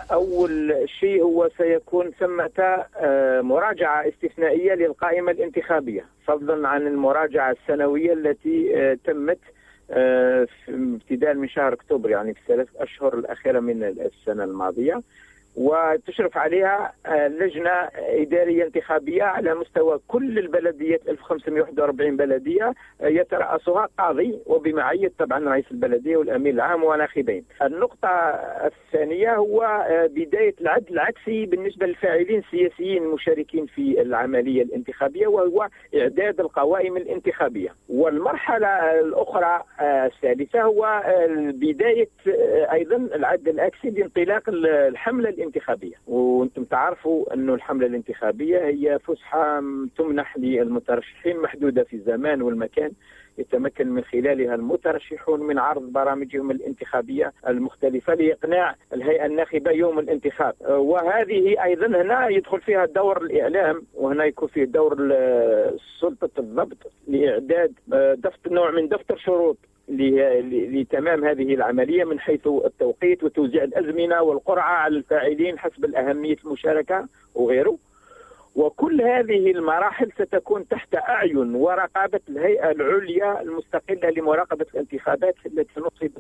أول شيء هو سيكون ثمة مراجعة استثنائية للقائمة الانتخابية، فضلا عن المراجعة السنوية التي تمت ابتداء من شهر أكتوبر، يعني في الثلاث أشهر الأخيرة من السنة الماضية، وتشرف عليها لجنة إدارية انتخابية على مستوى كل البلديات 1541 بلدية يترأسها قاضي وبمعية طبعا رئيس البلدية والأمين العام وناخبين. النقطة الثانية هو بداية العد العكسي بالنسبة للفاعلين السياسيين المشاركين في العملية الانتخابية، وهو إعداد القوائم الانتخابية. والمرحلة الأخرى الثالثة هو بداية أيضا العد العكسي لانطلاق الحملة الانتخابية. وانتم تعرفوا أن الحملة الانتخابية هي فسحة تمنح للمترشحين محدودة في الزمان والمكان، يتمكن من خلالها المترشحون من عرض برامجهم الانتخابية المختلفة لإقناع الهيئة الناخبة يوم الانتخاب. وهذه أيضا هنا يدخل فيها دور الإعلام، وهنا يكون فيه دور سلطة الضبط لإعداد نوع من دفتر شروط لتمام هذه العملية من حيث التوقيت وتوزيع الأزمنة والقرعة على الفاعلين حسب الأهمية المشاركة وغيره. وكل هذه المراحل ستكون تحت أعين ورقابة الهيئة العليا المستقلة لمراقبة الانتخابات التي نصبت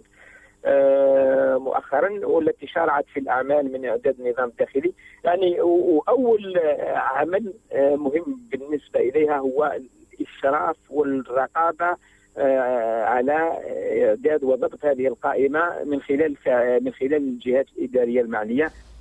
مؤخرا والتي شرعت في الأعمال من إعداد النظام الداخلي. يعني وأول عمل مهم بالنسبة إليها هو الإشراف والرقابة على إعداد وضبط هذه القائمة من خلال الجهات الإدارية المعنية.